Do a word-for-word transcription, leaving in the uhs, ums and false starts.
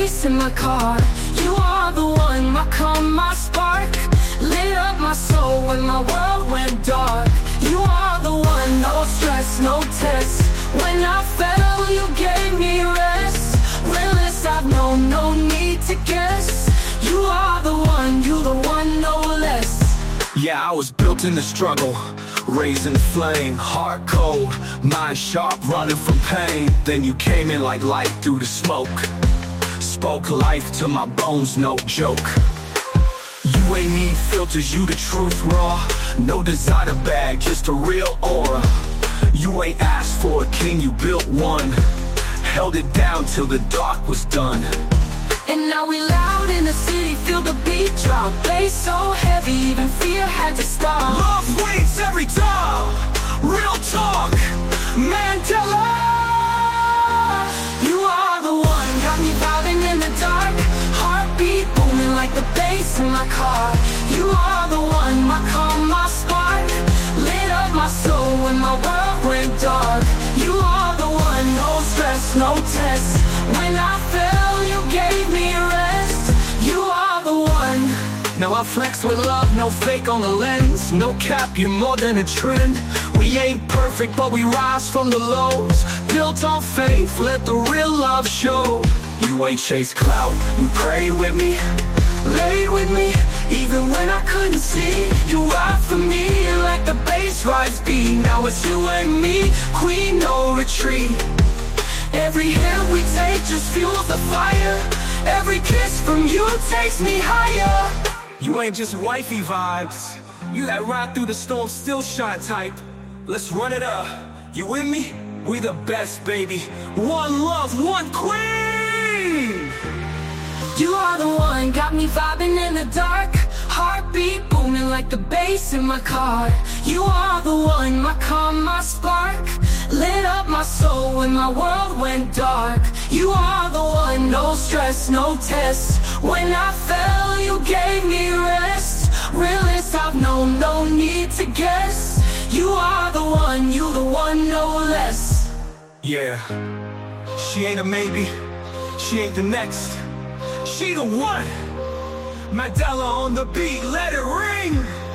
bass in my car. You are the one, my calm, my spark. Lit up my soul when my world went dark. You are the one, no stress, no test. When I fell, you gave me rest. Realest I've known, no need to guess. You are the one, you the one, no less. Yeah, I was built in the struggle, raised in the flame, heart cold, mind sharp, running from pain. Then you came in like light through the smoke, spoke life to my bones, no joke. You ain't need filters, you the truth raw. No designer bag, just a real aura. You ain't asked for a king, you built one. Held it down till the dark was done. And now we loud in the city, feel the beat drop. Bass so heavy, even fear had to stop. Love waits every time, real talk, Mandela. You are the one, got me vibing in the dark. Heartbeat booming like the bass in my car. You are the one, my calm, my spark. Lit up my soul when my world went dark. You are the one, no stress, no test. When I fell, you gave me rest. You are the one. Now I flex with love, no fake on the lens. No cap, you're more than a trend. We ain't perfect, but we rise from the lows. Built on faith, let the real love show. You ain't chase clout, you pray with me, lay with me. Even when I couldn't see, you ride for me. Like the bass rides beat, now it's you and me. Queen, no retreat. Every hit we take just fuels the fire. Every kiss from you takes me higher. You ain't just wifey vibes, you that ride through the storm still shine type. Let's run it up, you with me? We the best, baby. One love, one queen. You are the one, got me vibing in the dark. Heartbeat booming like the bass in my car. You are the one, my calm, my spark. Lit up my soul when my world went dark. You are the one, no stress, no test. When I fell, you gave me rest. Realest I've known, no need to guess. You are the one, you the one, no less. Yeah, she ain't a maybe, she ain't the next, she the one. Mandela on the beat, let it ring.